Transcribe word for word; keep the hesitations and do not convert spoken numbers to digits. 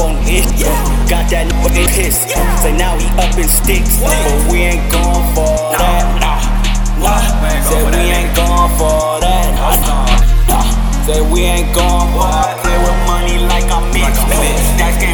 on it. Got that nigga pissed. Say now he up in sticks, but we ain't going for that. Nah, nah. Say we ain't going for that. Nah, nah. Say we ain't going for that. Play with money like I'm mixed.